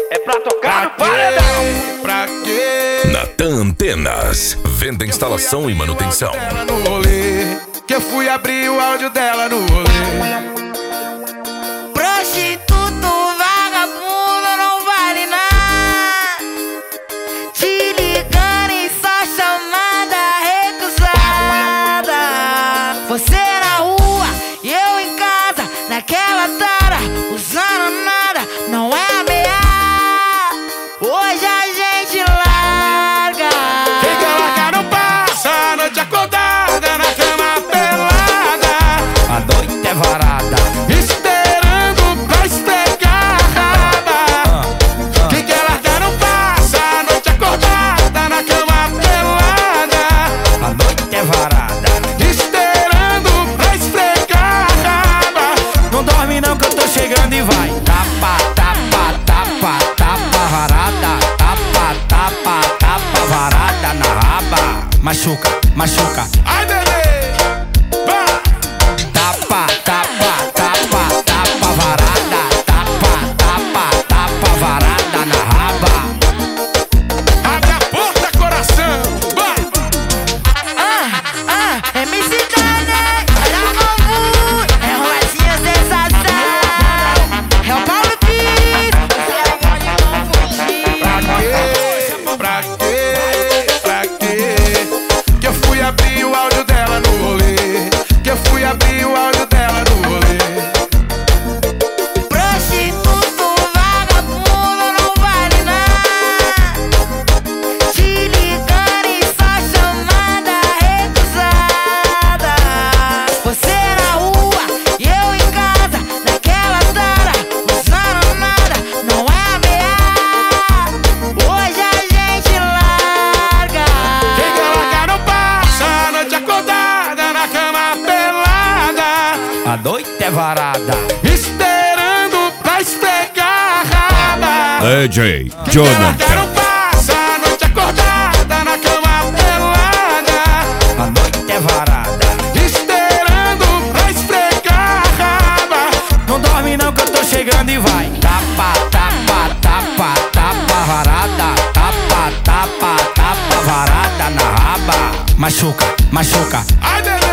É pra tocar no paredão. Pra quê? Natan Antenas, venda, instalação e manutenção. No rolê, que eu fui abrir o áudio dela no rolê. Prostituto, vagabundo, não vale nada. Te ligando e só chamada recusada. Você na rua e eu em casa, naquela tara, usando nada, não é ameaça. Hoje a gente larga. Quem quer largar não passa a noite acordada na cama pelada. A noite é varada, esperando pra esfregar a raba. Quem quer largar não passa a noite acordada na cama pelada. a noite é varada. Esperando pra esfregar a raba. Não dorme não que eu tô chegando e vai. Tapa, tapa, tapa, tapa, varada. Tapa, tapa, tapa, varada na raba. Machuca, machuca. Ai, bebê, vai. Tapa, tapa, tapa, tapa, varada. Tapa, tapa, tapa, varada na raba. Abre a porta, coração, vai. MC Dane, olha a Mambu, é Roletinha sensação. É o Paulo Pires, você pode não fugir. Pra quê? Pra quê? Que eu fui abrir o áudio dela no rolê. Que eu fui abrir o áudio dela no rolê. Prostituto, vagabundo, não vale nada. Te ligando e só chamada recusada. Você na rua e eu em casa, naquela tara, usando nada, não é ameaça. Hoje a gente larga. Quem quer largar não passa a noite acordada na cama pelada. A noite é varada. Esperando pra esfregar a raba. DJ Quem quer largar Jonathan. não passa a noite acordada na cama pelada. A noite é varada. Esperando pra esfregar a raba. Não dorme não que eu tô chegando e vai. Tapa, tapa, tapa, tapa, varada. Tapa, tapa, tapa, varada na raba. Machuca, machuca. Ai, bebê.